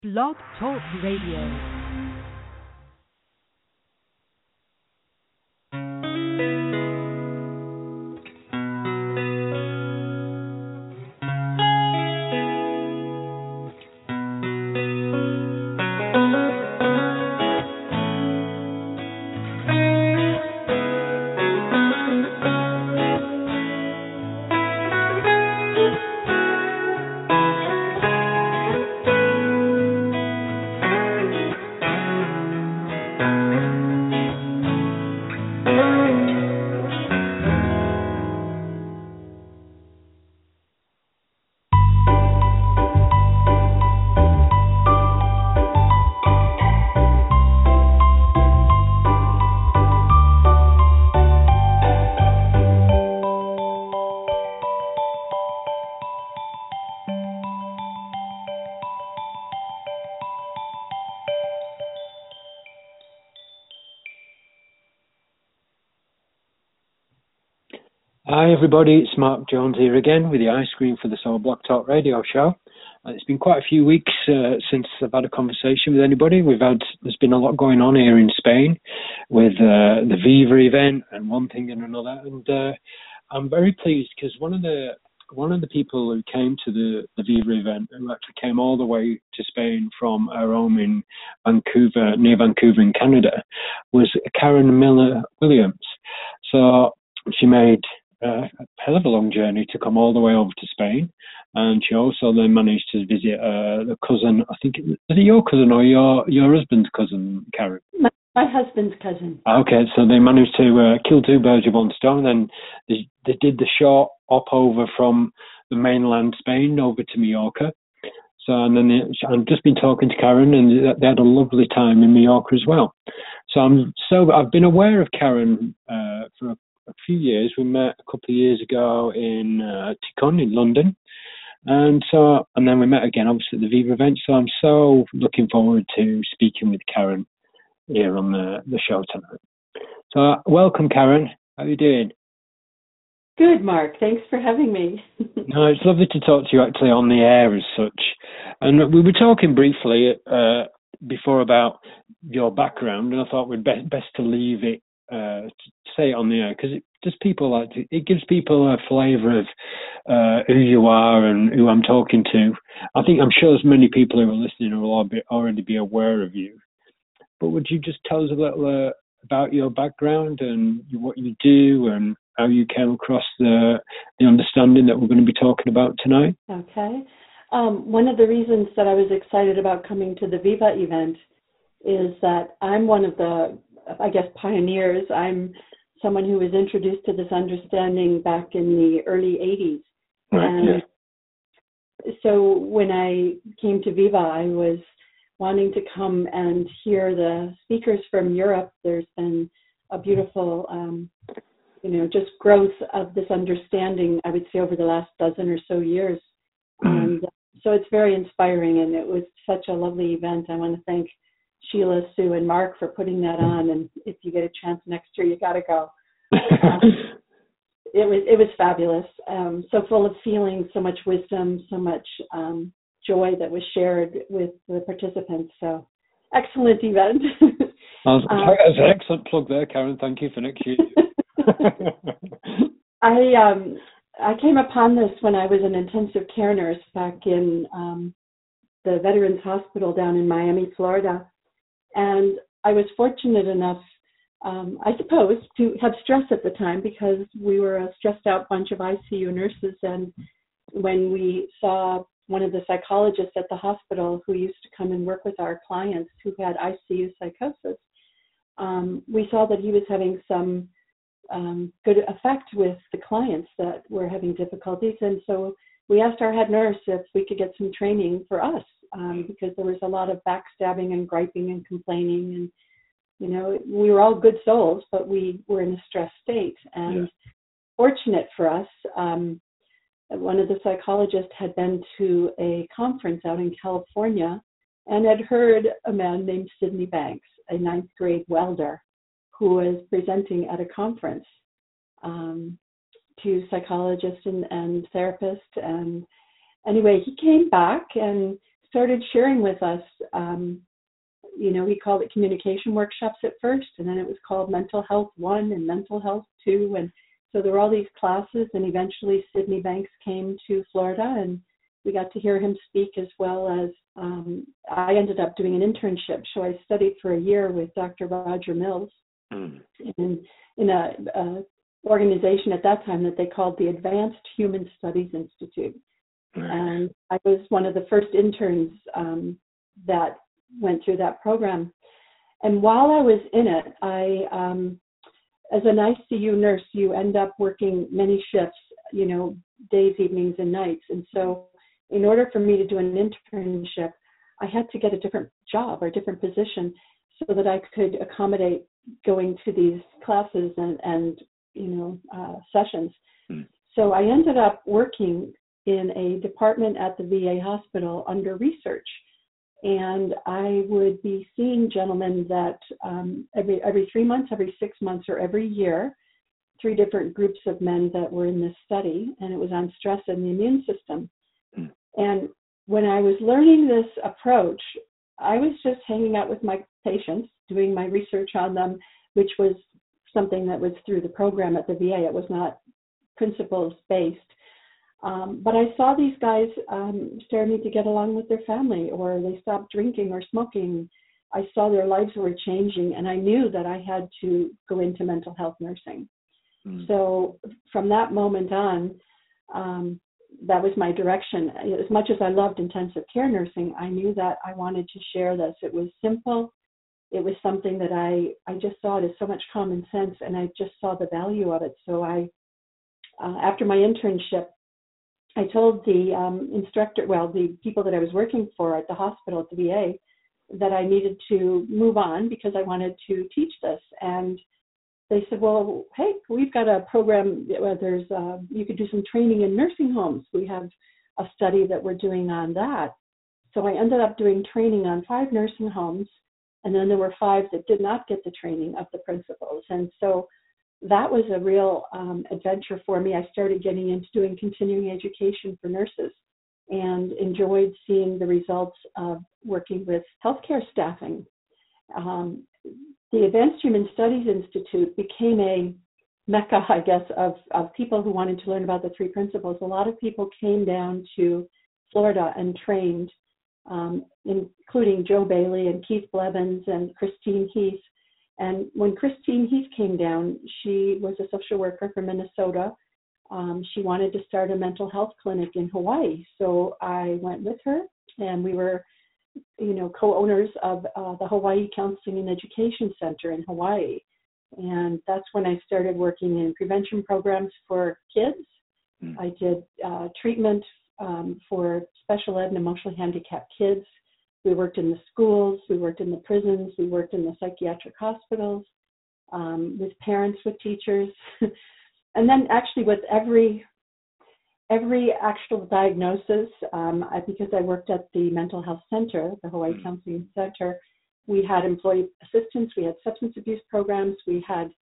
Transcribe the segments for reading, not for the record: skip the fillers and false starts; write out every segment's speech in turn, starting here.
Blog Talk Radio. Hi everybody, it's Mark Jones here again with the Ice Cream for the Soul Blog Talk Radio Show. It's been quite a few weeks since I've had a conversation with anybody. There's been a lot going on here in Spain with the Viva event and one thing and another, and I'm very pleased because one of the people who came to the Viva event, who actually came all the way to Spain from her home in Vancouver, near Vancouver in Canada, was Karen Miller Williams. So she made a hell of a long journey to come all the way over to Spain, and she also then managed to visit the cousin. I think, is it your cousin or your husband's cousin, Karen? My husband's cousin. Okay, so they managed to kill two birds with one stone. And then they did the short hop over from the mainland Spain over to Mallorca. So, and then I've just been talking to Karen, and they had a lovely time in Mallorca as well. So I've been aware of Karen for a few years. We met a couple of years ago in Ticon in London, and then we met again obviously at the Viva event. So I'm so looking forward to speaking with Karen here on the show tonight. So welcome, Karen. How are you doing? Good, Mark. Thanks for having me. No, it's lovely to talk to you actually on the air as such. And we were talking briefly before about your background, and I thought we'd best to leave it say it on the air, because it gives people a flavour of who you are and who I'm talking to. I'm sure as many people who are listening will already be aware of you. But would you just tell us a little about your background and what you do and how you came across the understanding that we're going to be talking about tonight? Okay. One of the reasons that I was excited about coming to the Viva event is that I'm one of the, pioneers. I'm someone who was introduced to this understanding back in the early 80s. Right, and so when I came to Viva, I was wanting to come and hear the speakers from Europe. There's been a beautiful, just growth of this understanding, I would say, over the last dozen or so years. And so it's very inspiring, and it was such a lovely event. I want to thank Sheila, Sue, and Mark for putting that on. And if you get a chance next year, you got to go. It was fabulous. So full of feeling, so much wisdom, so much joy that was shared with the participants. So excellent event. That's an excellent plug there, Karen. Thank you for next year. I came upon this when I was an intensive care nurse back in the Veterans Hospital down in Miami, Florida. And I was fortunate enough, I suppose, to have stress at the time because we were a stressed out bunch of ICU nurses. And when we saw one of the psychologists at the hospital who used to come and work with our clients who had ICU psychosis, we saw that he was having some good effect with the clients that were having difficulties. And so we asked our head nurse if we could get some training for us because there was a lot of backstabbing and griping and complaining. And, we were all good souls, but we were in a stressed state. And fortunate for us, one of the psychologists had been to a conference out in California and had heard a man named Sydney Banks, a ninth grade welder, who was presenting at a conference to psychologists and therapists. And anyway, he came back and started sharing with us, he called it communication workshops at first, and then it was called Mental Health 1 and Mental Health 2. And so there were all these classes, and eventually Sydney Banks came to Florida, and we got to hear him speak, as well as I ended up doing an internship. So I studied for a year with Dr. Roger Mills in a organization at that time that they called the Advanced Human Studies Institute. And I was one of the first interns that went through that program. And while I was in it, as an ICU nurse, you end up working many shifts, days, evenings, and nights. And so in order for me to do an internship, I had to get a different job or a different position so that I could accommodate going to these classes and sessions. So I ended up working in a department at the VA hospital under research. And I would be seeing gentlemen that every 3 months, every 6 months, or every year, 3 different groups of men that were in this study, and it was on stress and the immune system. And when I was learning this approach, I was just hanging out with my patients, doing my research on them, which was something that was through the program at the VA. It was not principles-based. But I saw these guys starting to get along with their family, or they stopped drinking or smoking. I saw their lives were changing, and I knew that I had to go into mental health nursing. So from that moment on, that was my direction. As much as I loved intensive care nursing, I knew that I wanted to share this. It was simple. It was something that I just saw it as so much common sense, and I just saw the value of it. So after my internship, I told the the people that I was working for at the hospital at the VA, that I needed to move on because I wanted to teach this. And they said, well, hey, we've got a program where you could do some training in nursing homes. We have a study that we're doing on that. So I ended up doing training on 5 nursing homes, and then there were 5 that did not get the training of the principals. And so that was a real adventure for me. I started getting into doing continuing education for nurses and enjoyed seeing the results of working with healthcare staffing. The Advanced Human Studies Institute became a mecca, I guess, of people who wanted to learn about the 3 principles. A lot of people came down to Florida and trained, including Joe Bailey and Keith Blevins and Christine Heath. And when Christine Heath came down, she was a social worker from Minnesota. She wanted to start a mental health clinic in Hawaii. So I went with her, and we were, co-owners of the Hawaii Counseling and Education Center in Hawaii. And that's when I started working in prevention programs for kids. I did treatment for special ed and emotionally handicapped kids. We worked in the schools, we worked in the prisons, we worked in the psychiatric hospitals, with parents, with teachers. And then actually with every actual diagnosis, because I worked at the mental health center, the Hawaii Counseling Center, we had employee assistance, we had substance abuse programs, we had,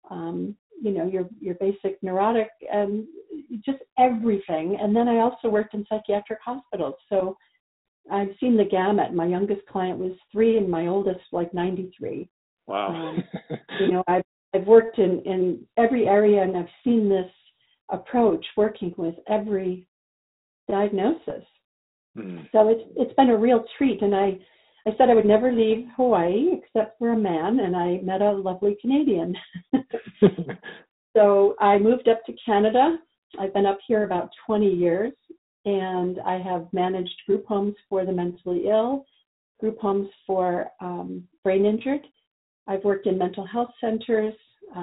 your basic neurotic and just everything. And then I also worked in psychiatric hospitals. So I've seen the gamut. My youngest client was 3 and my oldest 93. Wow. I've worked in every area, and I've seen this approach working with every diagnosis. So it's been a real treat. And I said I would never leave Hawaii except for a man, and I met a lovely Canadian. So I moved up to Canada. I've been up here about 20 years. And I have managed group homes for the mentally ill, group homes for brain injured. I've worked in mental health centers.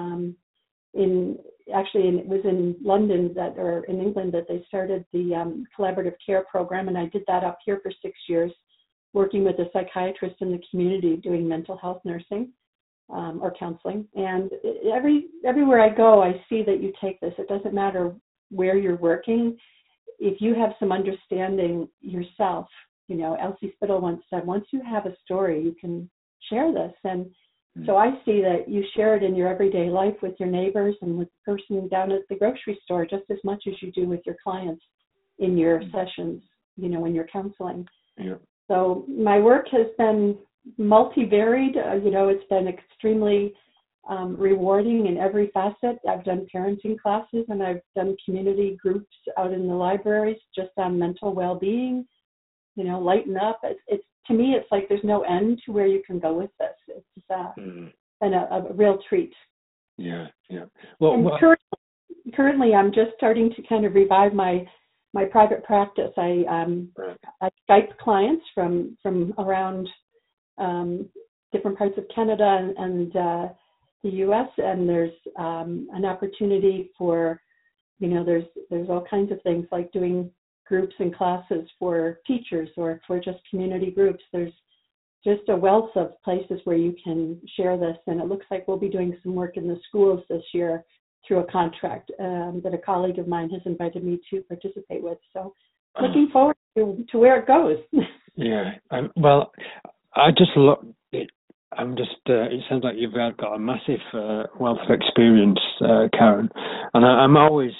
It was in London or in England that they started the collaborative care program, and I did that up here for 6 years, working with a psychiatrist in the community doing mental health nursing or counseling. And everywhere I go, I see that you take this. It doesn't matter where you're working. If you have some understanding yourself, Elsie Spittle once said, once you have a story, you can share this. And so I see that you share it in your everyday life with your neighbors and with the person down at the grocery store just as much as you do with your clients in your sessions, when you're counseling. Yeah. So my work has been multivaried. It's been extremely rewarding in every facet. I've done parenting classes, and I've done community groups out in the libraries just on mental well-being. Lighten up. It's to me, it's like there's no end to where you can go with this. It's been a real treat. Yeah, yeah. Currently, I'm just starting to kind of revive my private practice. I Skype clients from around different parts of Canada and the U.S. and there's an opportunity for, there's all kinds of things like doing groups and classes for teachers or for just community groups. There's just a wealth of places where you can share this, and it looks like we'll be doing some work in the schools this year through a contract that a colleague of mine has invited me to participate with. So looking forward to where it goes. Yeah. I just look. It sounds like you've got a massive wealth of experience, Karen, and I'm always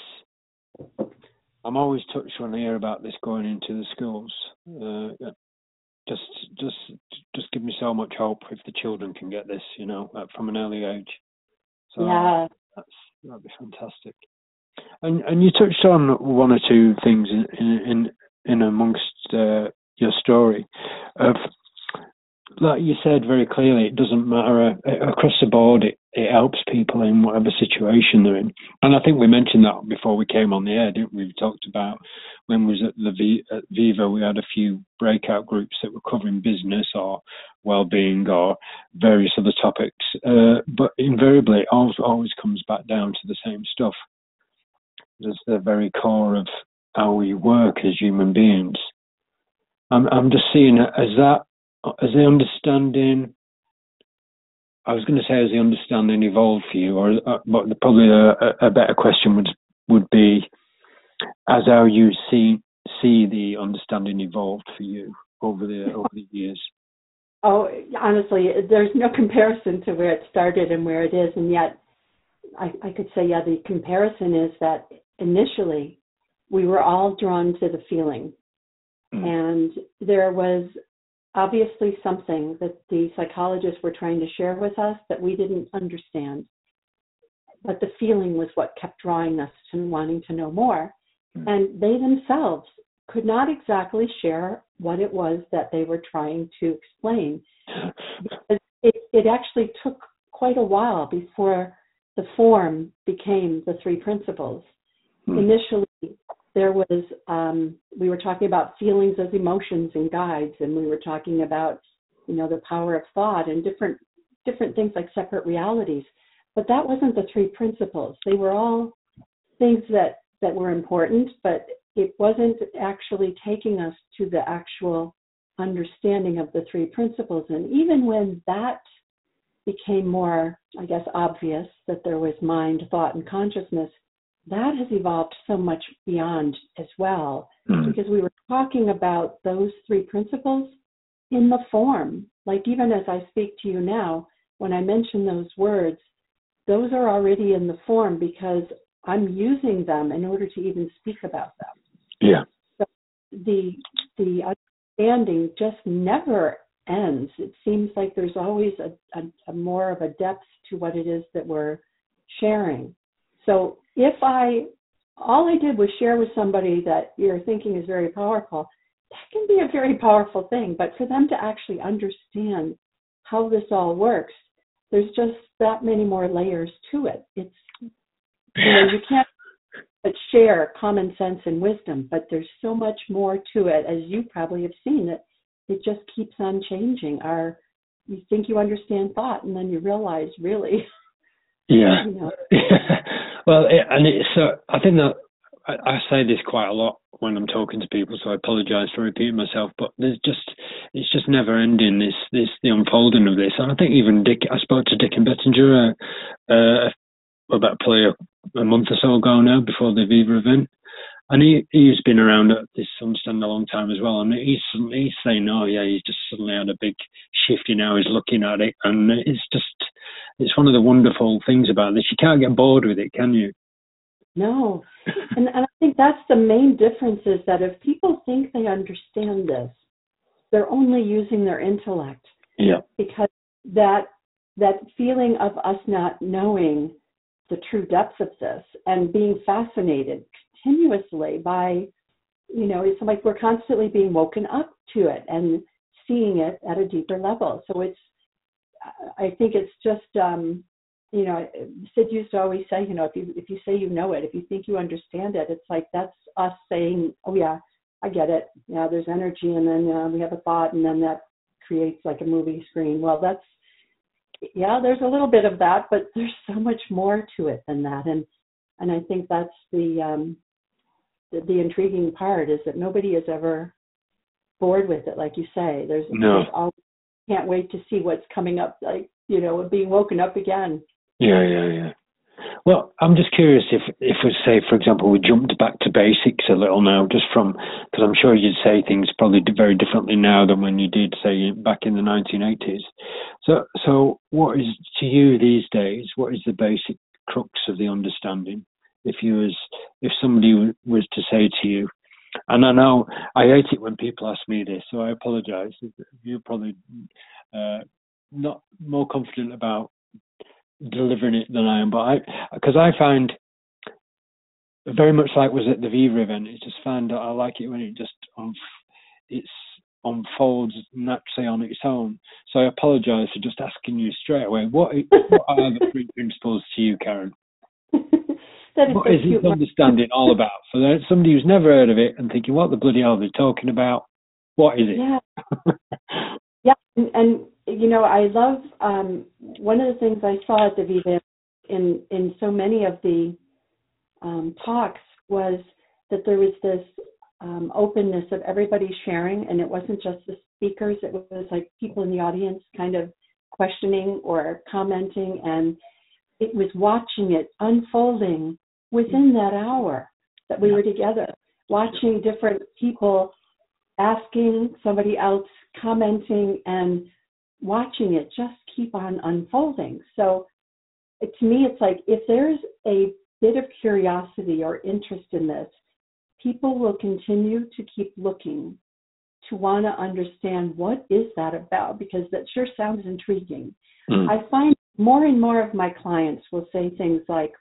touched when I hear about this going into the schools. Just give me so much hope if the children can get this, from an early age. So yeah, that'd be fantastic. And you touched on one or two things in amongst your story of, like you said very clearly, it doesn't matter across the board. It helps people in whatever situation they're in. And I think we mentioned that before we came on the air, didn't we? We talked about when we was at Viva, we had a few breakout groups that were covering business or well-being or various other topics. But invariably, it always comes back down to the same stuff. It's the very core of how we work as human beings. I'm just seeing it as that. Has the understanding, I was going to say, has the understanding evolved for you? But probably a better question would be, as how you see the understanding evolved for you over the years? Oh, honestly, there's no comparison to where it started and where it is. And yet, I could say, the comparison is that initially we were all drawn to the feeling. And there was obviously something that the psychologists were trying to share with us that we didn't understand. But the feeling was what kept drawing us to wanting to know more. And they themselves could not exactly share what it was that they were trying to explain. Because it actually took quite a while before the form became the three principles. Initially, there was, we were talking about feelings as emotions and guides, and we were talking about, the power of thought and different things like separate realities. But that wasn't the three principles. They were all things that were important, but it wasn't actually taking us to the actual understanding of the three principles. And even when that became more, I guess, obvious, that there was mind, thought, and consciousness, that has evolved so much beyond as well, because we were talking about those three principles in the form. Like even as I speak to you now, when I mention those words, those are already in the form because I'm using them in order to even speak about them. Yeah. So the understanding just never ends. It seems like there's always a more of a depth to what it is that we're sharing. So if all I did was share with somebody that you're thinking is very powerful, that can be a very powerful thing. But for them to actually understand how this all works, there's just that many more layers to it. It's, you can't but share common sense and wisdom, but there's so much more to it, as you probably have seen, that it just keeps on changing. You think you understand thought, and then you realize, really. Yeah. Well, I think that I say this quite a lot when I'm talking to people, so I apologise for repeating myself. But it's just never ending. The unfolding of this, and I think even I spoke to Dick and Bettinger about probably a month or so ago now, before the Viva event, and he's been around this understanding a long time as well, and he's saying, he's just suddenly had a big shift in how he's looking at it, and it's one of the wonderful things about this. You can't get bored with it, can you? No, and I think that's the main difference, is that if people think they understand this, they're only using their intellect. Yeah. Because that feeling of us not knowing the true depths of this and being fascinated continuously by, it's like we're constantly being woken up to it and seeing it at a deeper level. So I think it's just, Sid used to always say, if you say you know it, if you think you understand it, it's like that's us saying, oh yeah, I get it. Yeah, there's energy, and then we have a thought, and then that creates like a movie screen. Well, there's a little bit of that, but there's so much more to it than that. And I think that's the intriguing part, is that nobody is ever bored with it. Like you say, there's always, can't wait to see what's coming up, like, being woken up again. Yeah. Well, I'm just curious if we say, for example, we jumped back to basics a little now, just from, because I'm sure you'd say things probably very differently now than when you did, say, back in the 1980s. So what is, to you these days, what is the basic crux of the understanding? If somebody was to say to you, and I know I hate it when people ask me this, so I apologize. You're probably not more confident about delivering it than I am, but because I find, very much like was at the Viva event, I just find that I like it when it just unfolds naturally on its own. So I apologise for just asking you straight away, what are the three principles to you, Karen? What is this understanding all about? For somebody who's never heard of it and thinking, what the bloody hell are they talking about? What is it? Yeah. Yeah, and I love, one of the things I saw at the Viva in so many of the talks was that there was this openness of everybody sharing, and it wasn't just the speakers, it was like people in the audience kind of questioning or commenting, and it was watching it unfolding within that hour that we were together, watching different people asking somebody else, commenting, and watching it just keep on unfolding. So to me, it's like, if there's a bit of curiosity or interest in this, people will continue to keep looking to want to understand what is that about, because that sure sounds intriguing. I find more and more of my clients will say things like,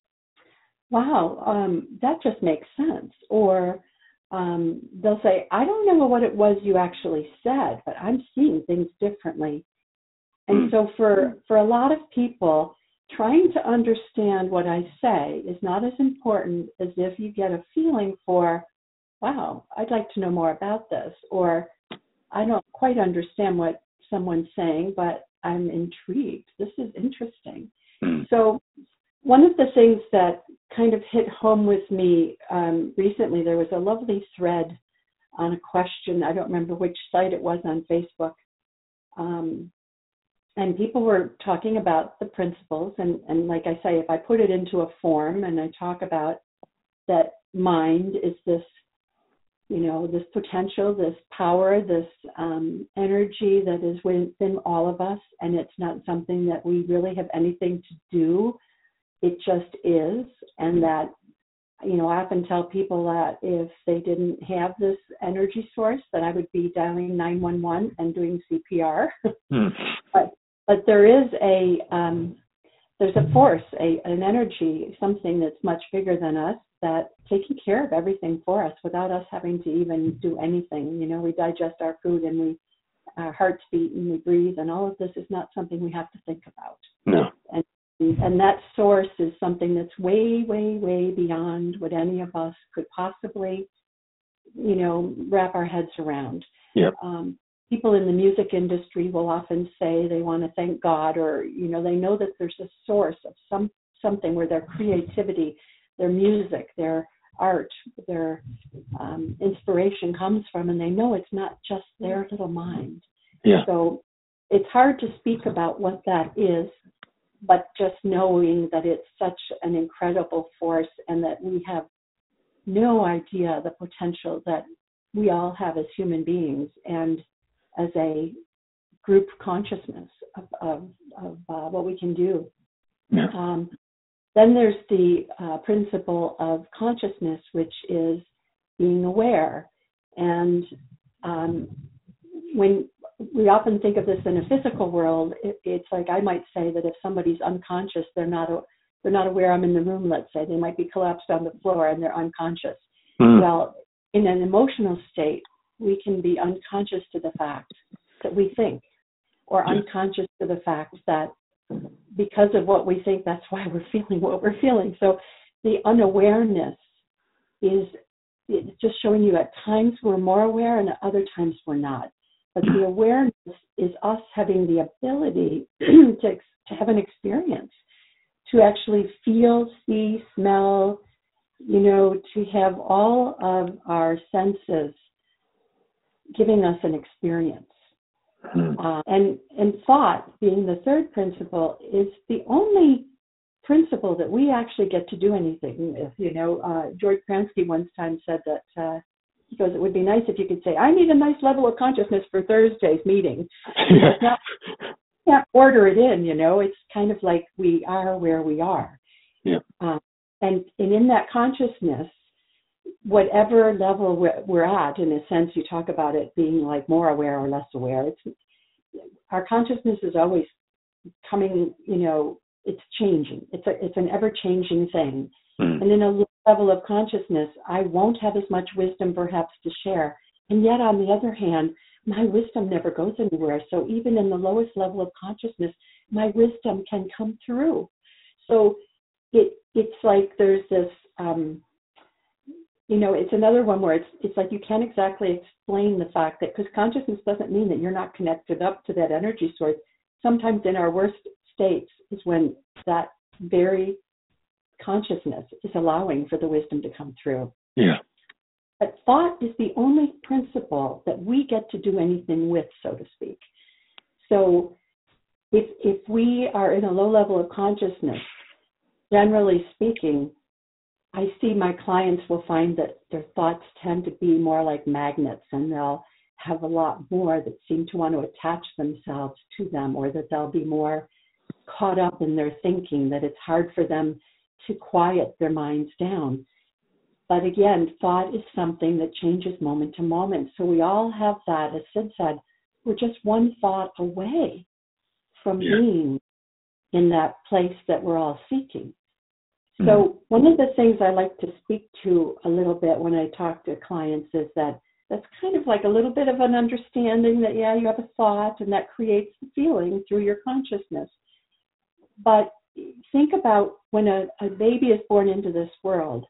wow, that just makes sense. Or they'll say, I don't know what it was you actually said, but I'm seeing things differently. And so for a lot of people, trying to understand what I say is not as important as if you get a feeling for, wow, I'd like to know more about this, or I don't quite understand what someone's saying, but I'm intrigued. This is interesting. So one of the things that kind of hit home with me recently, there was a lovely thread on a question. I don't remember which site it was on Facebook. And people were talking about the principles. And like I say, if I put it into a form and I talk about that mind is this, this potential, this power, this energy that is within all of us, and it's not something that we really have anything to do. It just is. And that, I often tell people that if they didn't have this energy source, then I would be dialing 911 and doing CPR. But there is there's a force, an energy, something that's much bigger than us, that's taking care of everything for us without us having to even do anything. We digest our food, and our hearts beat, and we breathe, and all of this is not something we have to think about. No. And that source is something that's way, way, way beyond what any of us could possibly, wrap our heads around. Yep. People in the music industry will often say they want to thank God, or, they know that there's a source of something where their creativity, their music, their art, their inspiration comes from, and they know it's not just their little mind. Yeah. So it's hard to speak about what that is, but just knowing that it's such an incredible force, and that we have no idea the potential that we all have as human beings and as a group consciousness of what we can do. Yeah. Then there's the principle of consciousness, which is being aware. And when we often think of this in a physical world, it's like I might say that if somebody's unconscious, they're not aware I'm in the room, let's say. They might be collapsed on the floor and they're unconscious. Well, in an emotional state, we can be unconscious to the fact that we think, or unconscious to the fact that because of what we think, that's why we're feeling what we're feeling. So the unawareness is just showing you at times we're more aware and at other times we're not. But the awareness is us having the ability to have an experience, to actually feel, see, smell, to have all of our senses giving us an experience. And thought, being the third principle, is the only principle that we actually get to do anything with. George Pransky once time said that he goes, it would be nice if you could say, I need a nice level of consciousness for Thursday's meeting. You can't order it in, it's kind of like we are where we are. Yeah. And in that consciousness, whatever level we're at, in a sense, you talk about it being like more aware or less aware. Our consciousness is always coming, it's changing. It's an ever-changing thing. And in a low level of consciousness, I won't have as much wisdom perhaps to share. And yet, on the other hand, my wisdom never goes anywhere. So even in the lowest level of consciousness, my wisdom can come through. So it's like there's this, it's another one where it's like you can't exactly explain the fact that, because consciousness doesn't mean that you're not connected up to that energy source. Sometimes in our worst states is when that very consciousness is allowing for the wisdom to come through. Yeah. But thought is the only principle that we get to do anything with, so to speak. So if we are in a low level of consciousness, generally speaking, I see my clients will find that their thoughts tend to be more like magnets, and they'll have a lot more that seem to want to attach themselves to them, or that they'll be more caught up in their thinking, that it's hard for them to quiet their minds down. But again, thought is something that changes moment to moment. So we all have that. As Sid said, we're just one thought away from being in that place that we're all seeking. So one of the things I like to speak to a little bit when I talk to clients is that that's kind of like a little bit of an understanding that, you have a thought and that creates the feeling through your consciousness. But think about when a baby is born into this world.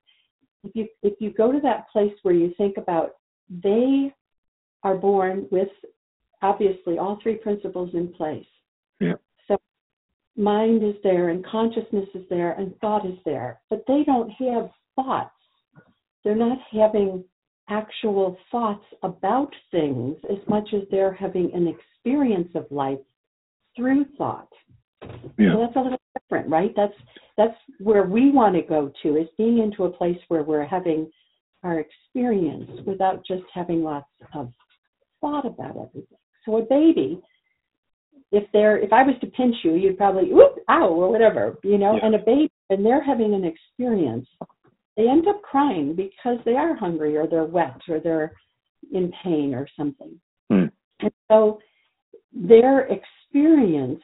If you go to that place where you think about they are born with obviously all three principles in place. Yeah. So mind is there and consciousness is there and thought is there, but they don't have thoughts. They're not having actual thoughts about things as much as they're having an experience of life through thought. Yeah. So that's a little different, right? That's where we want to go to, is being into a place where we're having our experience without just having lots of thought about everything. So a baby, if I was to pinch you, you'd probably, whoop, ow, or whatever, and a baby, and they're having an experience, they end up crying because they are hungry or they're wet or they're in pain or something. And so their experience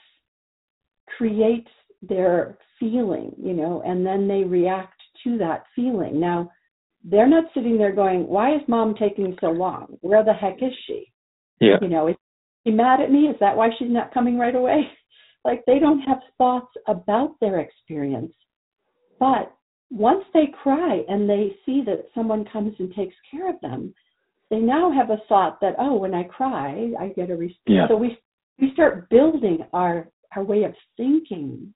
creates their feeling, and then they react to that feeling. Now, they're not sitting there going, why is mom taking so long? Where the heck is she? Yeah. Is she mad at me? Is that why she's not coming right away? Like, they don't have thoughts about their experience. But once they cry and they see that someone comes and takes care of them, they now have a thought that, when I cry, I get a response. Yeah. So we start building our way of thinking.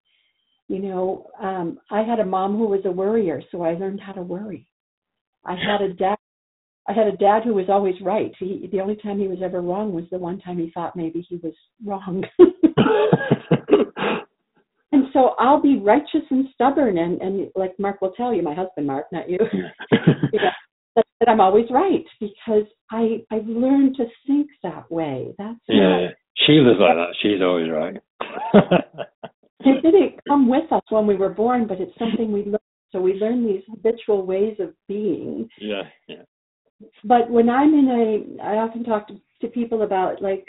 I had a mom who was a worrier, so I learned how to worry. I had a dad who was always right. The only time he was ever wrong was the one time he thought maybe he was wrong. And so I'll be righteous and stubborn, and like Mark will tell you, my husband Mark, not you, that I'm always right, because I've learned to think that way. That's Sheila's like that. She's always right. It didn't come with us when we were born, but it's something we learn. So we learn these habitual ways of being. Yeah. But when I'm I often talk to to people about like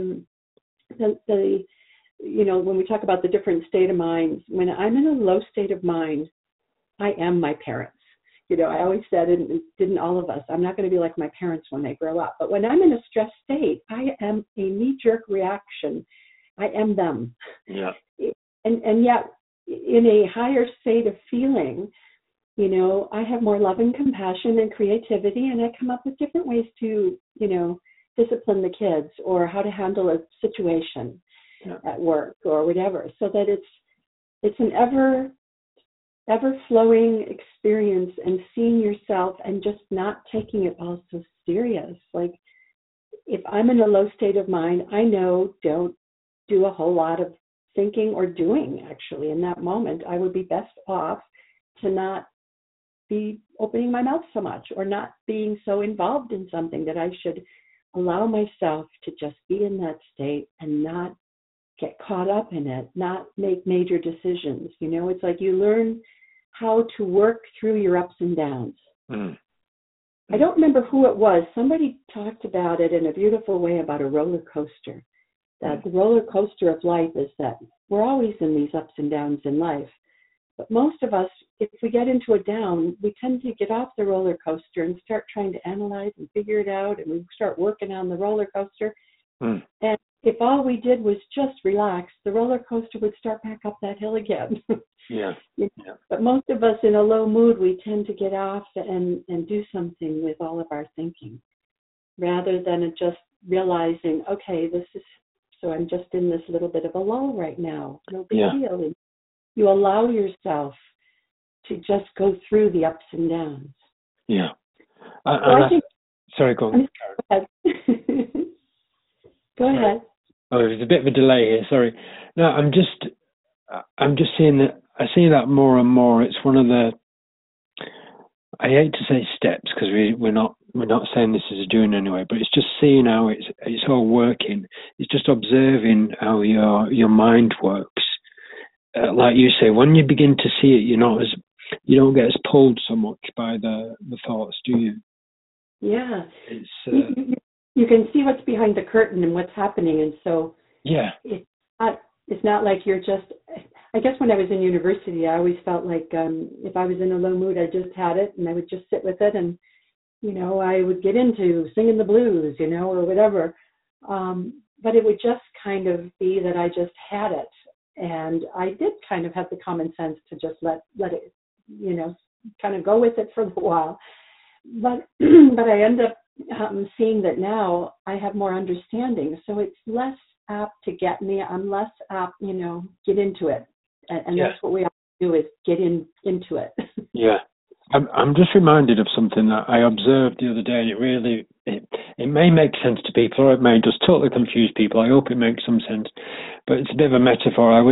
the when we talk about the different state of minds, when I'm in a low state of mind, I am my parents. I always said, and didn't all of us, I'm not going to be like my parents when they grow up. But when I'm in a stressed state, I am a knee-jerk reaction. I am them. Yeah. And yet, in a higher state of feeling, I have more love and compassion and creativity, and I come up with different ways to, discipline the kids or how to handle a situation at work or whatever, so that it's an ever-flowing experience, and seeing yourself and just not taking it all so serious. Like, if I'm in a low state of mind, I know don't do a whole lot of thinking or doing, actually, in that moment. I would be best off to not be opening my mouth so much, or not being so involved in something, that I should allow myself to just be in that state and not get caught up in it, not make major decisions. It's like you learn how to work through your ups and downs. I don't remember who it was. Somebody talked about it in a beautiful way about a roller coaster. That the roller coaster of life is that we're always in these ups and downs in life. But most of us, if we get into a down, we tend to get off the roller coaster and start trying to analyze and figure it out, and we start working on the roller coaster. And if all we did was just relax, the roller coaster would start back up that hill again. But most of us in a low mood, we tend to get off and do something with all of our thinking, rather than just realizing, okay, so I'm just in this little bit of a lull right now. No big deal. You allow yourself to just go through the ups and downs. Yeah. Sorry, go on. Go ahead. Oh, there's a bit of a delay here. Sorry. No, I'm just seeing that. I see that more and more. It's one of the, I hate to say steps, because we're not saying this is a doing anyway, but it's just seeing how it's all working. It's just observing how your mind works. Like you say, when you begin to see it, you don't get as pulled so much by the thoughts, do you? Yeah. You can see what's behind the curtain and what's happening, and so it's not like you're just. I guess when I was in university, I always felt like if I was in a low mood, I just had it, and I would just sit with it, and I would get into singing the blues, or whatever. But it would just kind of be that I just had it. And I did kind of have the common sense to just let it, kind of go with it for a while. But I end up seeing that now I have more understanding. So it's less apt to get me. I'm less apt, get into it. And that's what we have to do, is get into it. Yeah. I'm just reminded of something that I observed the other day, and it may make sense to people, or it may just totally confuse people. I hope it makes some sense, but it's a bit of a metaphor. I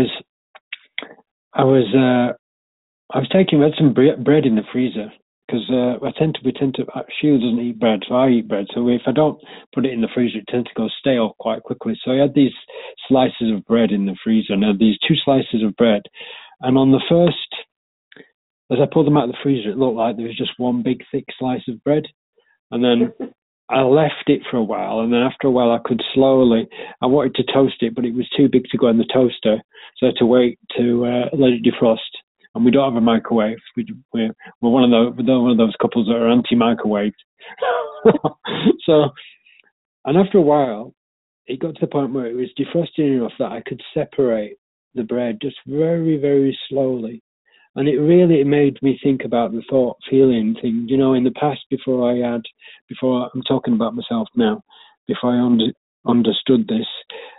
had some bread in the freezer, because we tend to. Sheila doesn't eat bread, so I eat bread. So if I don't put it in the freezer, it tends to go stale quite quickly. So I had these slices of bread in the freezer, and I had these 2 slices of bread, and on the first, as I pulled them out of the freezer, it looked like there was just one big thick slice of bread. And then I left it for a while, and then after a while I wanted to toast it, but it was too big to go in the toaster, so I had to wait to let it defrost. And we don't have a microwave. We're one of those couples that are anti-microwave. So, and after a while, it got to the point where it was defrosting enough that I could separate the bread just very, very slowly. And it really made me think about the thought, feeling thing. In the past, before I'm talking about myself now, before I understood this,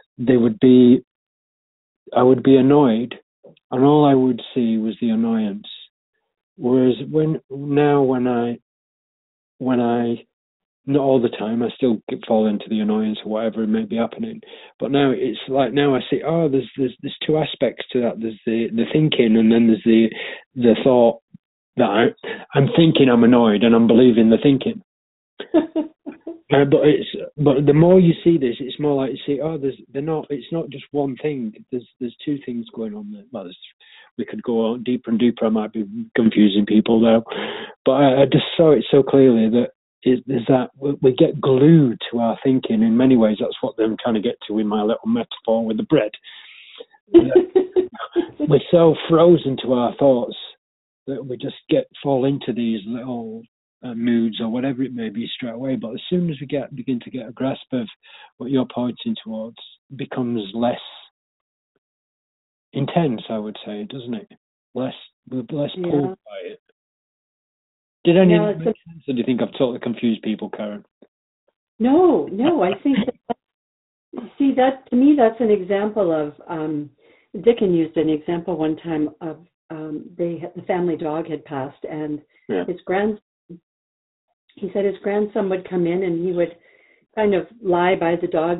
I would be annoyed, and all I would see was the annoyance. Whereas when I, not all the time, I still fall into the annoyance or whatever may be happening. But now it's like, now I see, there's 2 aspects to that. There's the thinking, and then there's the thought that I'm thinking I'm annoyed, and I'm believing the thinking. But the more you see this, it's more like you see, it's not just one thing. There's 2 things going on there. Well, we could go on deeper and deeper. I might be confusing people though, but I just saw it so clearly that is that we get glued to our thinking. In many ways, that's what I'm trying to get to in my little metaphor with the bread. We're so frozen to our thoughts that we just fall into these little moods or whatever it may be straight away. But as soon as we begin to get a grasp of what you're pointing towards, it becomes less intense, I would say, doesn't it? Less pulled by it. Did any of that make sense, or do you think I've totally confused people, Karen? No, I think that to me that's an example of Dickon used an example one time of the family dog had passed, and his grandson. He said his grandson would come in and he would kind of lie by the dog's,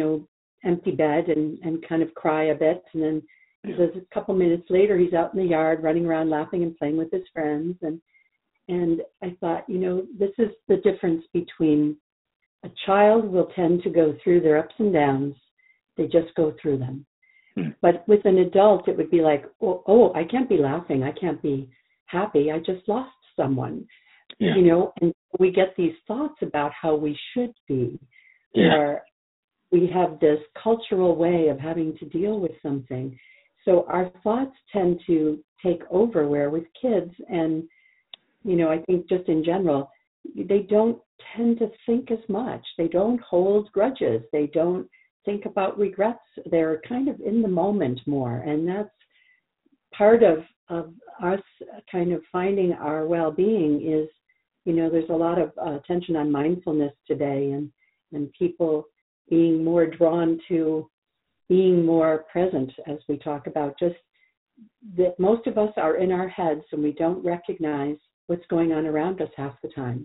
empty bed and kind of cry a bit, and then he says a couple minutes later he's out in the yard running around laughing and playing with his friends, and I thought, this is the difference between a child will tend to go through their ups and downs. They just go through them. But with an adult, it would be like, oh, I can't be laughing. I can't be happy. I just lost someone, and we get these thoughts about how we should be. Or we have this cultural way of having to deal with something. So our thoughts tend to take over, where with kids, and I think just in general, they don't tend to think as much. They don't hold grudges. They don't think about regrets. They're kind of in the moment more. And that's part of us kind of finding our well-being is, there's a lot of attention on mindfulness today, and people being more drawn to being more present, as we talk about, just that most of us are in our heads and we don't recognize what's going on around us half the time.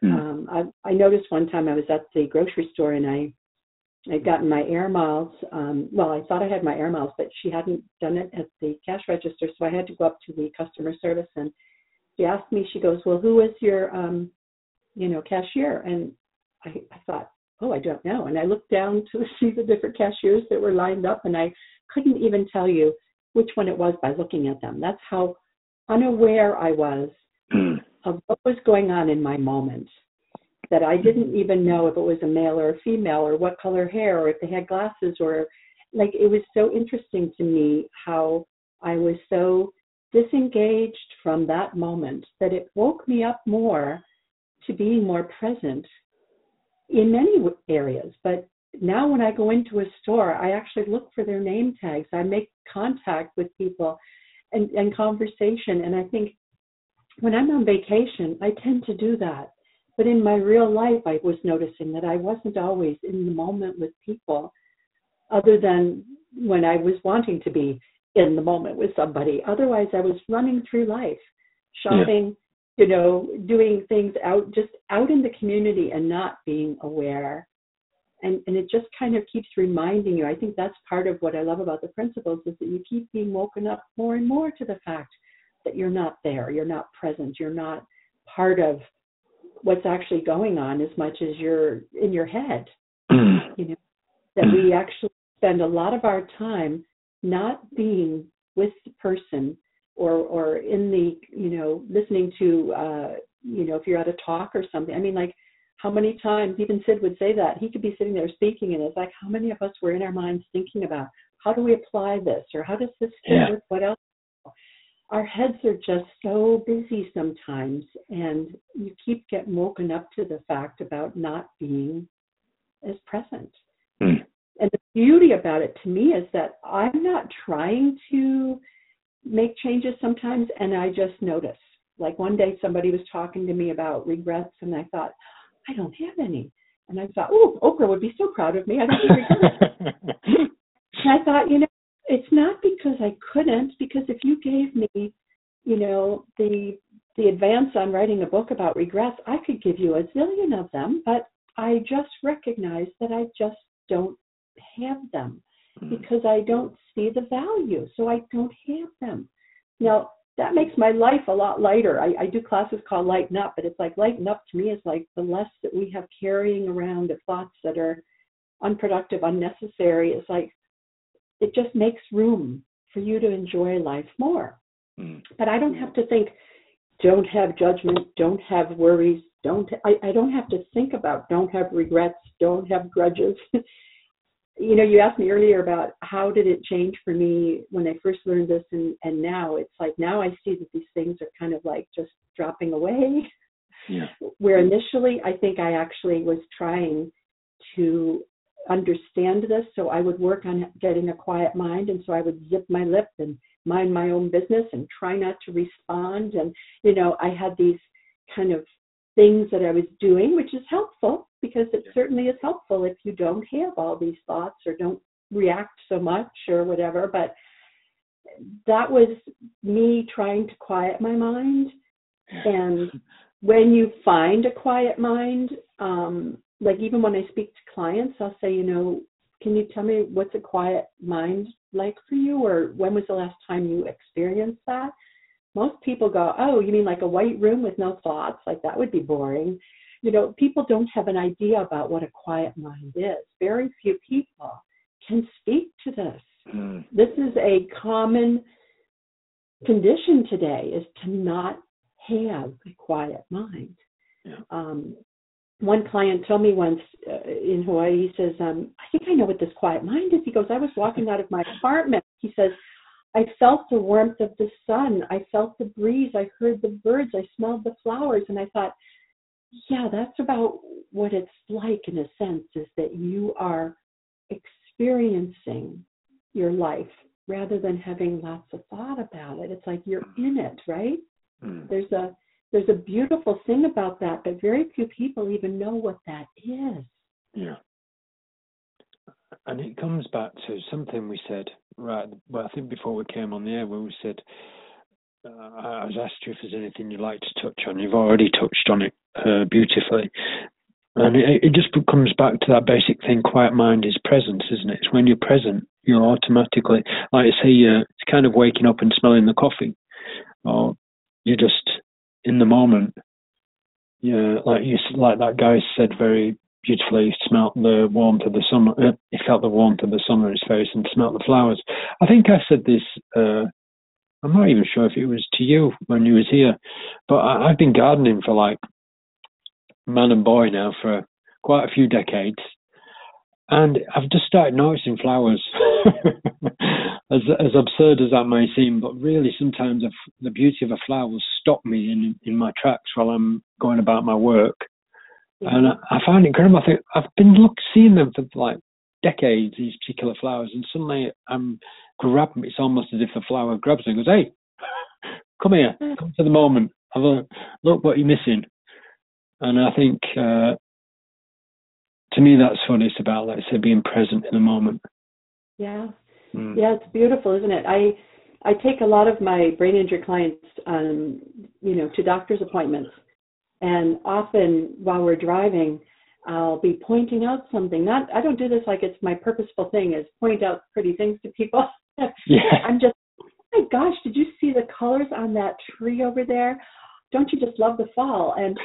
I noticed one time I was at the grocery store and I'd gotten my air miles. I thought I had my air miles, but she hadn't done it at the cash register, so I had to go up to the customer service, and she asked me, she goes, well, who is your, cashier? And I thought, I don't know. And I looked down to see the different cashiers that were lined up, and I couldn't even tell you which one it was by looking at them. That's how unaware I was of what was going on in my moment, that I didn't even know if it was a male or a female or what color hair or if they had glasses, or it was so interesting to me how I was so disengaged from that moment that it woke me up more to being more present in many areas. But now when I go into a store, I actually look for their name tags. I make contact with people and conversation. And I think when I'm on vacation, I tend to do that. But in my real life, I was noticing that I wasn't always in the moment with people, other than when I was wanting to be in the moment with somebody. Otherwise, I was running through life, shopping, doing things out in the community and not being aware. And it just kind of keeps reminding you. I think that's part of what I love about the principles, is that you keep being woken up more and more to the fact that you're not there, you're not present, you're not part of what's actually going on as much as you're in your head. That we actually spend a lot of our time not being with the person or in the, listening to, if you're at a talk or something. I mean, how many times, even Sid would say that, he could be sitting there speaking, and it's like, how many of us were in our minds thinking about, how do we apply this, or how does this fit with what else? Our heads are just so busy sometimes, and you keep getting woken up to the fact about not being as present. And the beauty about it to me is that I'm not trying to make changes sometimes, and I just notice. Like one day somebody was talking to me about regrets, and I thought, I don't have any. And I thought, Oprah would be so proud of me. I don't have regrets. And I thought, it's not because I couldn't, because if you gave me, the advance on writing a book about regrets, I could give you a zillion of them, but I just recognize that I just don't have them because I don't see the value, so I don't have them. Now, that makes my life a lot lighter. I do classes called Lighten Up, but it's like lighten up to me is like the less that we have carrying around of thoughts that are unproductive, unnecessary. It's like it just makes room for you to enjoy life more. But I don't have to think, don't have judgment, don't have worries, I don't have to think about, don't have regrets, don't have grudges. You asked me earlier about how did it change for me when I first learned this, and now it's like, now I see that these things are kind of like just dropping away. Yeah. Where initially I think I actually was trying to understand this, so I would work on getting a quiet mind, and so I would zip my lip and mind my own business and try not to respond. And I had these kind of things that I was doing, which is helpful, because it certainly is helpful if you don't have all these thoughts or don't react so much or whatever. But that was me trying to quiet my mind. And when you find a quiet mind, like even when I speak to clients, I'll say, can you tell me what's a quiet mind like for you? Or when was the last time you experienced that? Most people go, oh, you mean like a white room with no thoughts? Like that would be boring. People don't have an idea about what a quiet mind is. Very few people can speak to this. This is a common condition today, is to not have a quiet mind. Yeah. One client told me once in Hawaii, he says, I think I know what this quiet mind is. He goes, I was walking out of my apartment. He says, I felt the warmth of the sun. I felt the breeze. I heard the birds. I smelled the flowers. And I thought, yeah, that's about what it's like in a sense, is that you are experiencing your life rather than having lots of thought about it. It's like you're in it, right? There's a beautiful thing about that, but very few people even know what that is. Yeah. And it comes back to something we said, right, well, I think before we came on the air, where we said, I was asked you if there's anything you'd like to touch on. You've already touched on it beautifully. And it just comes back to that basic thing, quiet mind is presence, isn't it? It's when you're present, you're automatically, like I say, it's kind of waking up and smelling the coffee. Or you're just in the moment. Yeah, like that guy said very beautifully, he smelt the warmth of the sun. He felt the warmth of the sun on his face and smelt the flowers. I think I said this, I'm not even sure if it was to you when you was here, but I've been gardening for like man and boy now for quite a few decades. And I've just started noticing flowers, as absurd as that may seem, but really sometimes the beauty of a flower will stop me in my tracks while I'm going about my work. Mm-hmm. And I find it incredible. I think I've been seeing them for like decades, these particular flowers, and suddenly I'm grabbing. It's almost as if the flower grabs me and goes, hey, come here, come to the moment. Have a look what you're missing. And I think... to me, that's what it's about, let's say, being present in the moment. Yeah. Yeah, it's beautiful, isn't it? I take a lot of my brain injury clients, to doctor's appointments. And often while we're driving, I'll be pointing out something. I don't do this like it's my purposeful thing, is point out pretty things to people. Yeah. I'm just, oh my gosh, did you see the colors on that tree over there? Don't you just love the fall? And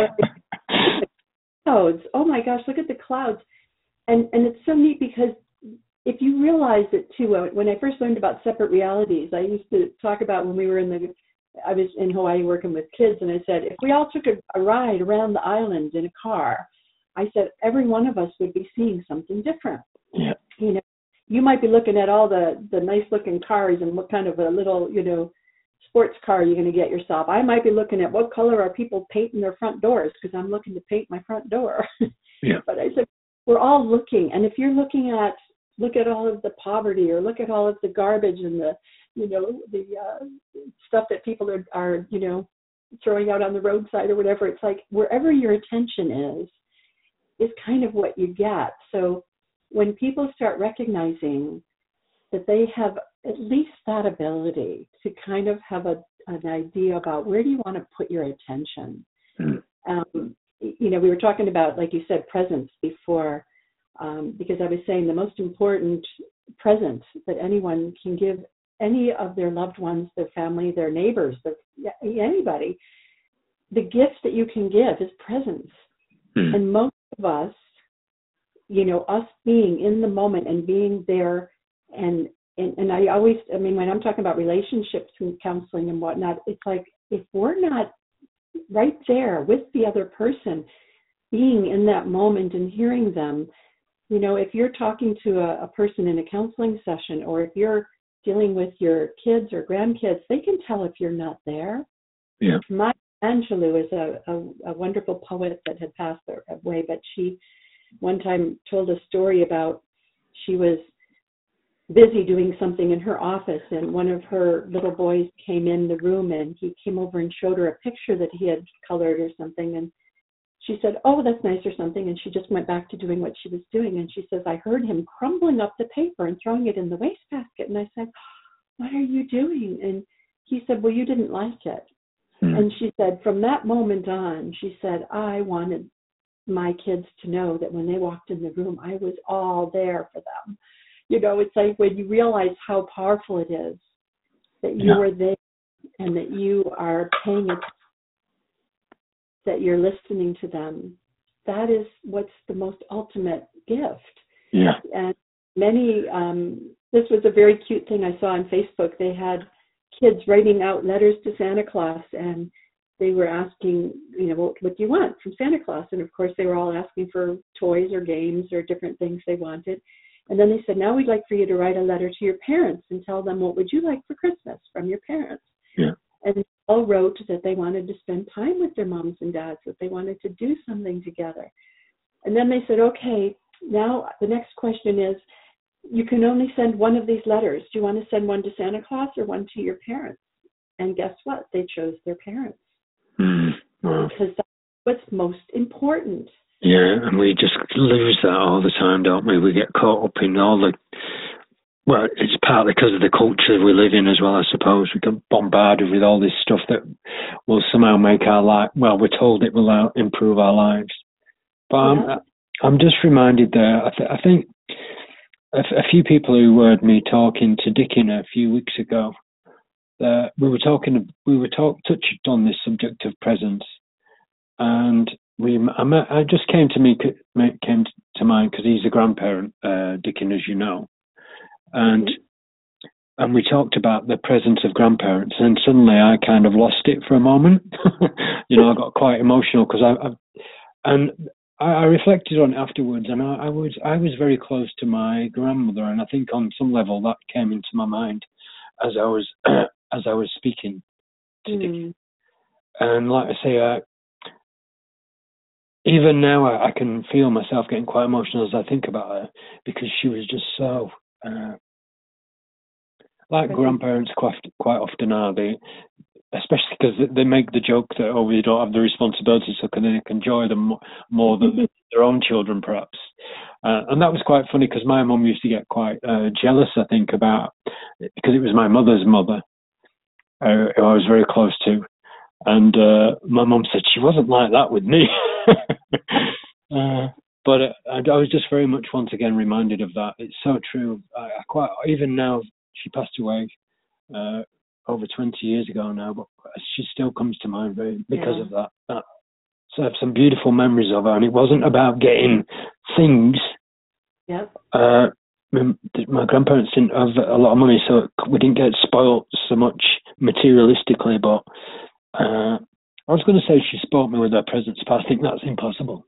clouds. Oh my gosh, look at the clouds. And it's so neat, because if you realize it too, when I first learned about separate realities, I used to talk about when I was in Hawaii working with kids, and I said, if we all took a ride around the island in a car, I said, every one of us would be seeing something different. Yeah. You might be looking at all the nice looking cars and what kind of a little, sports car you're going to get yourself. I might be looking at what color are people painting their front doors, because I'm looking to paint my front door. Yeah. But I said, we're all looking. And if you're look at all of the poverty, or look at all of the garbage and the stuff that people are throwing out on the roadside or whatever, it's like wherever your attention is kind of what you get. So when people start recognizing that they have at least that ability to kind of have an idea about where do you want to put your attention. We were talking about, like you said, presence before, because I was saying the most important present that anyone can give any of their loved ones, their family, their neighbors, anybody, the gift that you can give is presence. And most of us, us being in the moment and being there, and I always, when I'm talking about relationships and counseling and whatnot, it's like if we're not right there with the other person, being in that moment and hearing them. You know, if you're talking to a person in a counseling session, or if you're dealing with your kids or grandkids, they can tell if you're not there. Yeah. Maya Angelou is a wonderful poet that had passed away, but she one time told a story about she was busy doing something in her office, and one of her little boys came in the room, and he came over and showed her a picture that he had colored or something, and she said, "Oh, that's nice," or something, and she just went back to doing what she was doing. And she says, "I heard him crumbling up the paper and throwing it in the wastebasket." And I said, "What are you doing?" And he said, "Well, you didn't like it." And she said, from that moment on, she said, "I wanted my kids to know that when they walked in the room, I was all there for them." You know, it's like when you realize how powerful it is that you are there and that you are paying attention, that you're listening to them. That is what's the most ultimate gift. Yeah. And many, this was a very cute thing I saw on Facebook. They had kids writing out letters to Santa Claus, and they were asking, you know, what do you want from Santa Claus? And of course, they were all asking for toys or games or different things they wanted. And then they said, "Now we'd like for you to write a letter to your parents and tell them what would you like for Christmas from your parents." Yeah. And they all wrote that they wanted to spend time with their moms and dads, that they wanted to do something together. And then they said, "Okay, now the next question is, you can only send one of these letters. Do you want to send one to Santa Claus or one to your parents?" And guess what? They chose their parents. Wow. Because that's what's most important. Yeah, and we just lose that all the time, don't we? We get caught up in all the... Well, it's partly because of the culture we live in as well, I suppose. We get bombarded with all this stuff that will somehow make our life... Well, we're told it will improve our lives. But I'm just reminded there, I think a few people who heard me talking to Dickin a few weeks ago, we touched on this subject of presence, and I just came to mind because he's a grandparent, Dickin, as you know, and we talked about the presence of grandparents, and suddenly I kind of lost it for a moment. You know, I got quite emotional because I reflected on it afterwards, and I was very close to my grandmother, and I think on some level that came into my mind as I was speaking to Dickin. And like I say, even now I can feel myself getting quite emotional as I think about her, because she was just so like grandparents quite often are. They, especially because they make the joke that, oh, we don't have the responsibility, so they can enjoy them more than their own children, perhaps. And that was quite funny because my mum used to get quite jealous, I think, about it, because it was my mother's mother who I was very close to. And my mum said she wasn't like that with me. But I was just very much once again reminded of that. It's so true. I quite, even now, she passed away over 20 years ago now, but she still comes to mind because of that. So I have some beautiful memories of her, and it wasn't about getting things. Yep. My grandparents didn't have a lot of money, so we didn't get spoilt so much materialistically, but I was going to say she spoilt me with her presence, but I think that's impossible.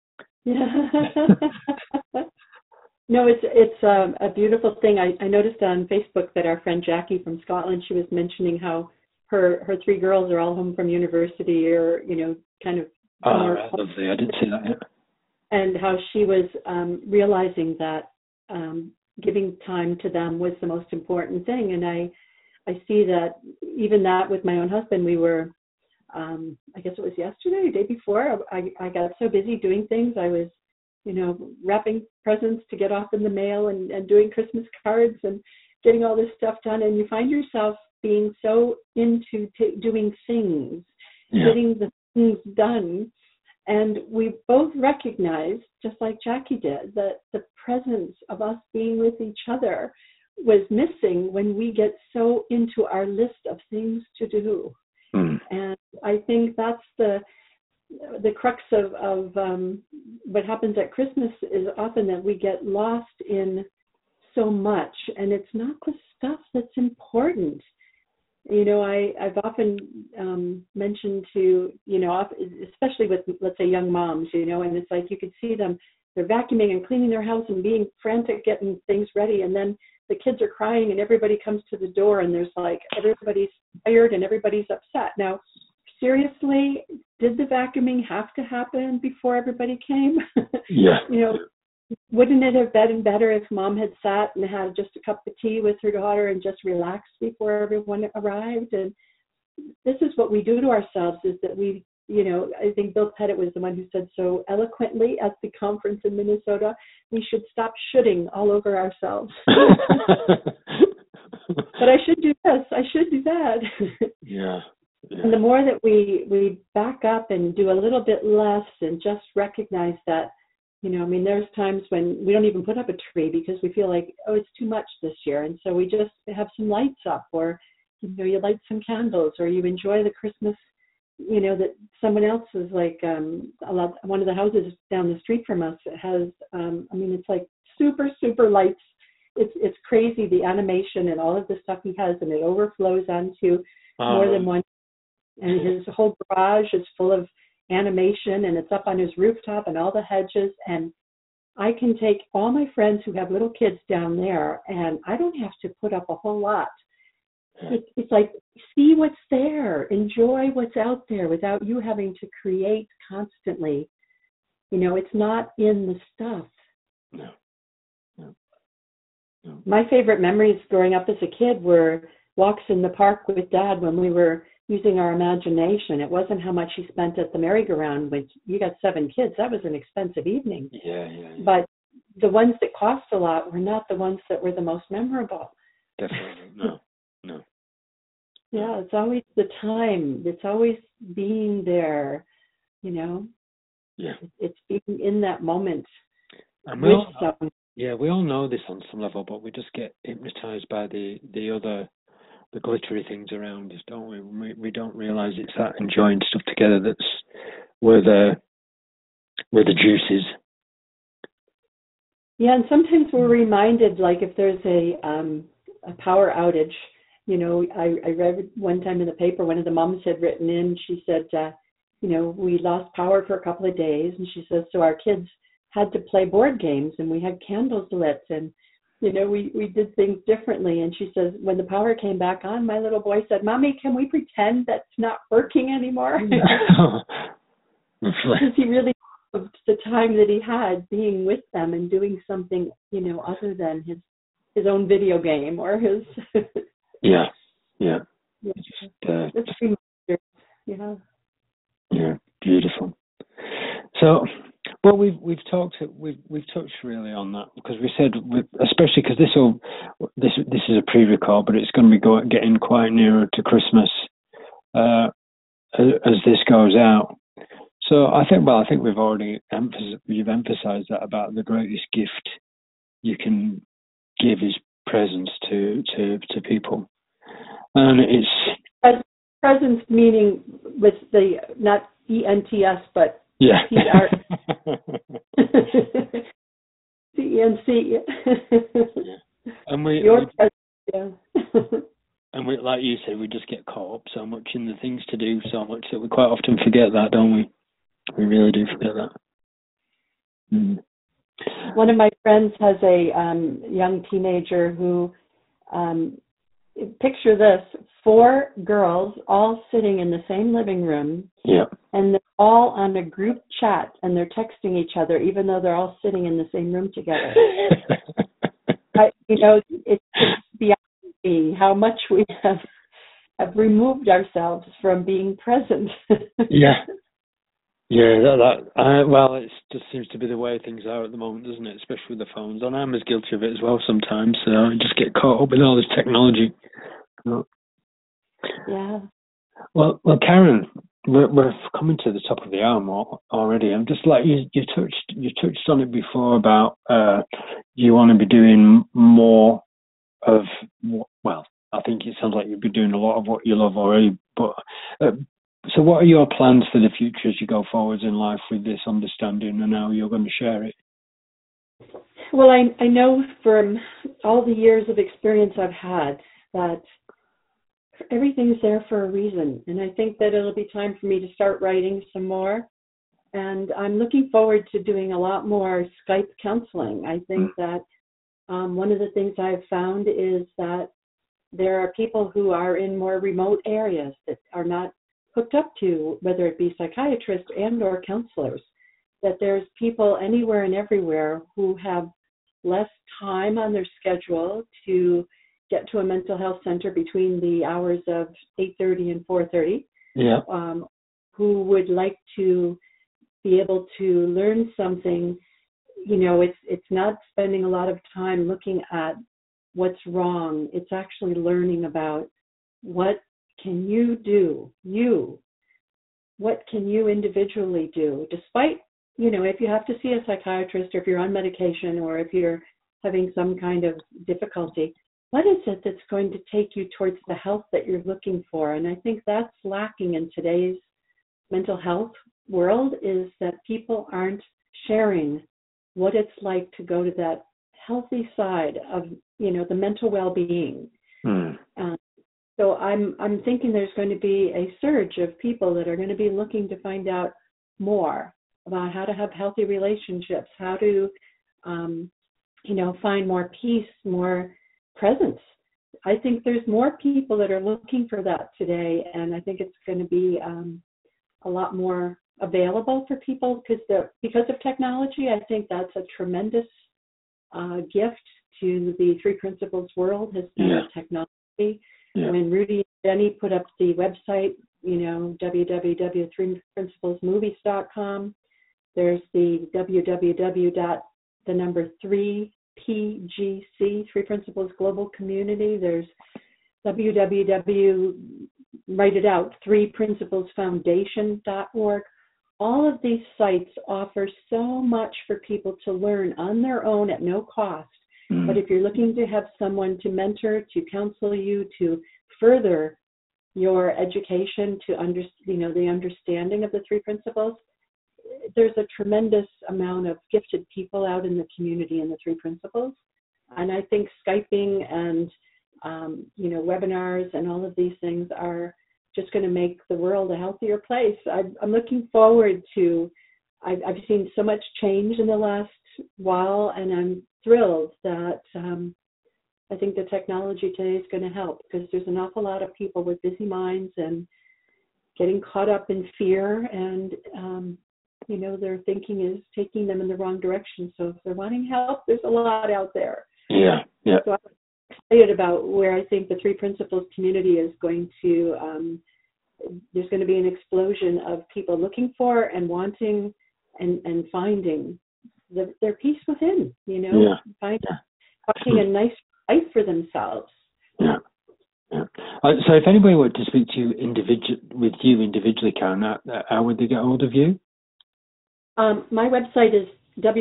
No, it's a beautiful thing. I noticed on Facebook that our friend Jackie from Scotland, she was mentioning how her three girls are all home from university, or, you know, kind of. Oh, lovely. I didn't see that yet. And how she was realizing that giving time to them was the most important thing. And I see that even that with my own husband, we were, I guess it was yesterday or the day before, I got so busy doing things. I was, you know, wrapping presents to get off in the mail and doing Christmas cards and getting all this stuff done. And you find yourself being so into doing things, getting the things done. And we both recognized, just like Jackie did, that the presence of us being with each other was missing when we get so into our list of things to do. And I think that's the crux of what happens at Christmas is often that we get lost in so much, and it's not the stuff that's important. I've often mentioned to, especially with, let's say, young moms, and it's like you could see them, they're vacuuming and cleaning their house and being frantic, getting things ready. And then the kids are crying and everybody comes to the door and there's like, everybody's tired and everybody's upset. Now, seriously, did the vacuuming have to happen before everybody came? Yeah. Wouldn't it have been better if mom had sat and had just a cup of tea with her daughter and just relaxed before everyone arrived? And this is what we do to ourselves, is that we, I think Bill Pettit was the one who said so eloquently at the conference in Minnesota, we should stop shooting all over ourselves. But I should do this, I should do that. Yeah. And the more that we back up and do a little bit less and just recognize that, there's times when we don't even put up a tree because we feel like, oh, it's too much this year. And so we just have some lights up, or, you light some candles, or you enjoy the Christmas, that someone else is like, one of the houses down the street from us has, it's like super, super lights. It's crazy, the animation and all of the stuff he has, and it overflows onto more than one. And his whole garage is full of animation, and it's up on his rooftop and all the hedges. And I can take all my friends who have little kids down there, and I don't have to put up a whole lot. It's like, see what's there, enjoy what's out there without you having to create constantly. It's not in the stuff. No. My favorite memories growing up as a kid were walks in the park with Dad when we were using our imagination. It wasn't how much he spent at the merry-go-round. When you got 7 kids, that was an expensive evening. Yeah. But the ones that cost a lot were not the ones that were the most memorable. Definitely. No. Yeah, it's always the time. It's always being there, Yeah. It's being in that moment. And we all know this on some level, but we just get hypnotized by the glittery things around us, don't we? We don't realize it's that enjoying stuff together that's where the juice is. Yeah, and sometimes we're reminded, like if there's a power outage. I read one time in the paper, one of the moms had written in. She said, we lost power for a couple of days, and she says, so our kids had to play board games, and we had candles lit, and we did things differently. And she says, when the power came back on, my little boy said, Mommy, can we pretend that's not working anymore? Because he really loved the time that he had being with them and doing something, other than his own video game or his... Yeah. That's yeah. Yeah, beautiful. So, well, we've touched really on that, because we said, especially because this is a pre-record, but it's going to be getting quite nearer to Christmas as this goes out. So I think we've already emphasized that about the greatest gift you can give is presence to people, and it's presence, meaning with the not ENTS but yeah. CENC. And we and we, like you said, we just get caught up so much in the things to do so much that we quite often forget that, don't we? We really do forget that. Mm. One of my friends has a young teenager who, picture this, 4 girls all sitting in the same living room, yeah, and they're all on a group chat, and they're texting each other, even though they're all sitting in the same room together. It's beyond me how much we have removed ourselves from being present. Yeah. Yeah, well, it just seems to be the way things are at the moment, doesn't it? Especially with the phones. And I'm as guilty of it as well sometimes. So I just get caught up with all this technology. Yeah. Well, Karen, we're coming to the top of the hour already. I'm just like you touched on it before about you want to be doing more of. Well, I think it sounds like you've been doing a lot of what you love already, but. So what are your plans for the future as you go forwards in life with this understanding and how you're going to share it? Well, I know from all the years of experience I've had that everything's there for a reason. And I think that it'll be time for me to start writing some more. And I'm looking forward to doing a lot more Skype counseling. I think that one of the things I've found is that there are people who are in more remote areas that are not hooked up to, whether it be psychiatrists and or counselors, that there's people anywhere and everywhere who have less time on their schedule to get to a mental health center between the hours of 8:30 and 4:30, who would like to be able to learn something. You know, it's not spending a lot of time looking at what's wrong. It's actually learning about what can you do, what can you individually do, despite, you know, if you have to see a psychiatrist or if you're on medication or if you're having some kind of difficulty, what is it that's going to take you towards the health that you're looking for? And I think that's lacking in today's mental health world, is that people aren't sharing what it's like to go to that healthy side of, you know, the mental well-being. So I'm thinking there's going to be a surge of people that are going to be looking to find out more about how to have healthy relationships, how to, you know, find more peace, more presence. I think there's more people that are looking for that today, and I think it's going to be a lot more available for people because of technology. I think that's a tremendous gift to the Three Principles world, has been technology. When Rudy and Jenny put up the website, you know, www.3principlesmovies.com, there's the www.3PGC, Three Principles Global Community. There's threeprinciplesfoundation.org. All of these sites offer so much for people to learn on their own at no cost. But if you're looking to have someone to mentor, to counsel you, to further your education, to the understanding of the Three Principles, there's a tremendous amount of gifted people out in the community in the Three Principles. And I think Skyping and webinars and all of these things are just going to make the world a healthier place. I'm looking forward to. I've seen so much change in the last while, and I'm thrilled that I think the technology today is going to help, because there's an awful lot of people with busy minds and getting caught up in fear, and their thinking is taking them in the wrong direction. So if they're wanting help, there's a lot out there. Yeah. So I'm excited about where I think the Three Principles community is going to. There's going to be an explosion of people looking for and wanting and finding their peace within. Finding a nice life for themselves. Yeah. So if anybody wanted to speak to you individually, Karen, how would they get hold of you? My website is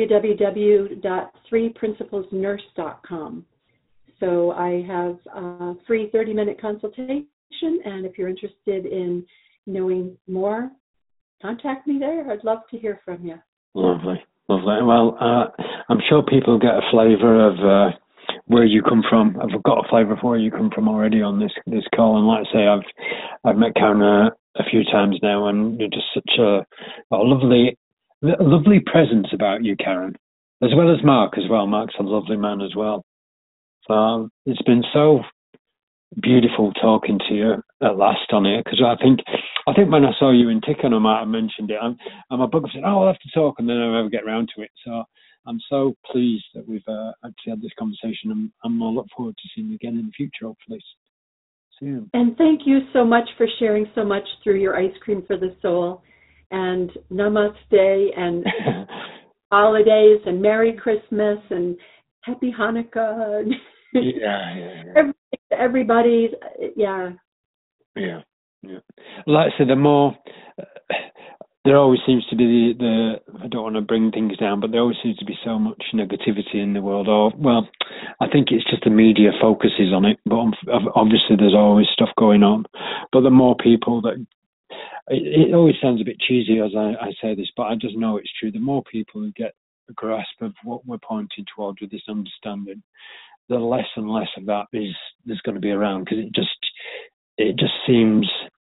www.threeprinciplesnurse.com. So I have a free 30-minute consultation, and if you're interested in knowing more, contact me there. I'd love to hear from you. Lovely. Well, I'm sure people get a flavour of where you come from. I've got a flavour of where you come from already on this call, and like I say, I've met Karen a few times now, and you're just such a lovely presence about you, Karen, as well as Mark as well. Mark's a lovely man as well. So it's been so beautiful talking to you at last on here, because I think when I saw you in Tickon, I might have mentioned it. And my book said, I'll have to talk, and then I never get around to it. So I'm so pleased that we've actually had this conversation, and I'll look forward to seeing you again in the future, hopefully soon. And thank you so much for sharing so much through your Ice Cream for the Soul, and Namaste, and holidays, and Merry Christmas, and Happy Hanukkah. Yeah. Everybody, Yeah. Like I said, there always seems to be I don't want to bring things down, but there always seems to be so much negativity in the world. I think it's just the media focuses on it, but obviously there's always stuff going on. But the more people that, it always sounds a bit cheesy as I say this, but I just know it's true. The more people who get a grasp of what we're pointing towards with this understanding, the less and less of that there's going to be around, because it just seems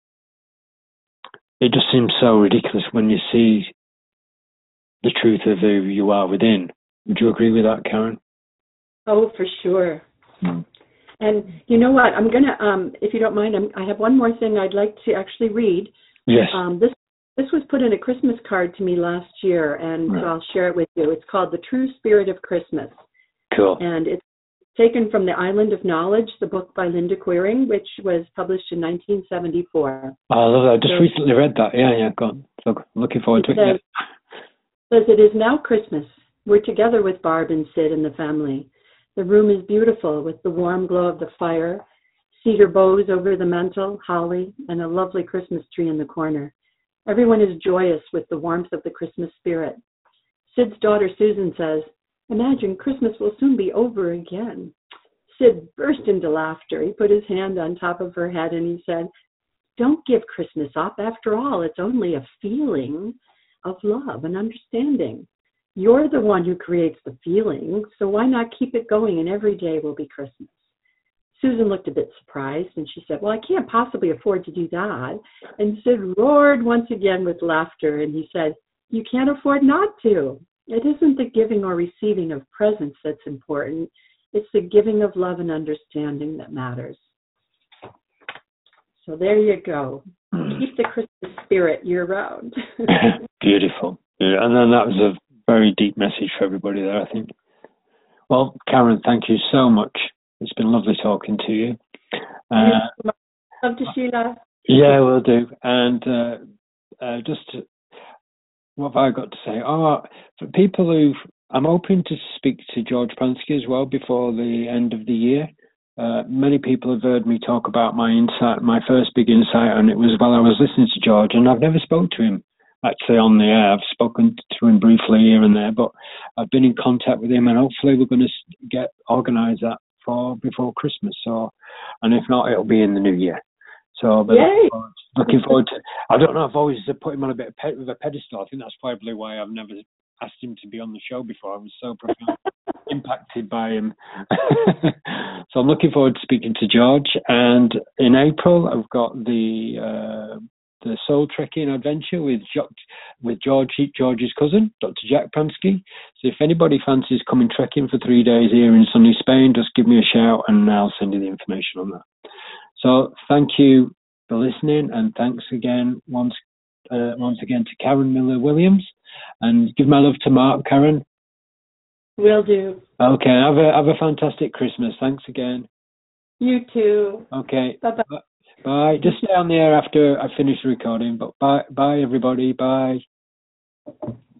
so ridiculous when you see the truth of who you are within. Would you agree with that, Karen? Oh, for sure. Mm. And you know what? I'm going to, if you don't mind, I have one more thing I'd like to actually read. Yes. This was put in a Christmas card to me last year, and Right. so I'll share it with you. It's called The True Spirit of Christmas. Cool. And it's taken from The Island of Knowledge, the book by Linda Quiring, which was published in 1974. I love that. I just recently read that. Yeah, go on. So I'm looking forward to it. Says, it is now Christmas. We're together with Barb and Sid and the family. The room is beautiful with the warm glow of the fire, cedar bows over the mantel, holly, and a lovely Christmas tree in the corner. Everyone is joyous with the warmth of the Christmas spirit. Sid's daughter Susan says, imagine Christmas will soon be over again. Sid burst into laughter. He put his hand on top of her head and he said, don't give Christmas up. After all, it's only a feeling of love and understanding. You're the one who creates the feeling, so why not keep it going and every day will be Christmas? Susan looked a bit surprised and she said, well, I can't possibly afford to do that. And Sid roared once again with laughter and he said, you can't afford not to. It isn't the giving or receiving of presents that's important. It's the giving of love and understanding that matters. So there you go. Keep the Christmas spirit year round. Beautiful. Yeah, and then that was a very deep message for everybody there, I think. Well, Karen, thank you so much. It's been lovely talking to you. Love to Sheila. Yeah, will do. And what have I got to say? For people I'm hoping to speak to George Pransky as well before the end of the year. Many people have heard me talk about my first big insight, and it was while I was listening to George, and I've never spoke to him actually on the air. I've spoken to him briefly here and there, but I've been in contact with him, and hopefully we're going to organise that before Christmas. And if not, it'll be in the new year. So, but looking forward to. I don't know. I've always put him on a bit of a pedestal. I think that's probably why I've never asked him to be on the show before. I was so profoundly impacted by him. So I'm looking forward to speaking to George. And in April, I've got the soul trekking adventure with George's cousin, Dr. Jack Pransky. So if anybody fancies coming trekking for 3 days here in sunny Spain, just give me a shout and I'll send you the information on that. So thank you for listening, and thanks again once again to Karen Miller-Williams, and give my love to Mark, Karen. Will do. Okay, have a fantastic Christmas. Thanks again. You too. Okay. Bye-bye. Bye. Just stay on the air after I finish recording, but bye everybody. Bye.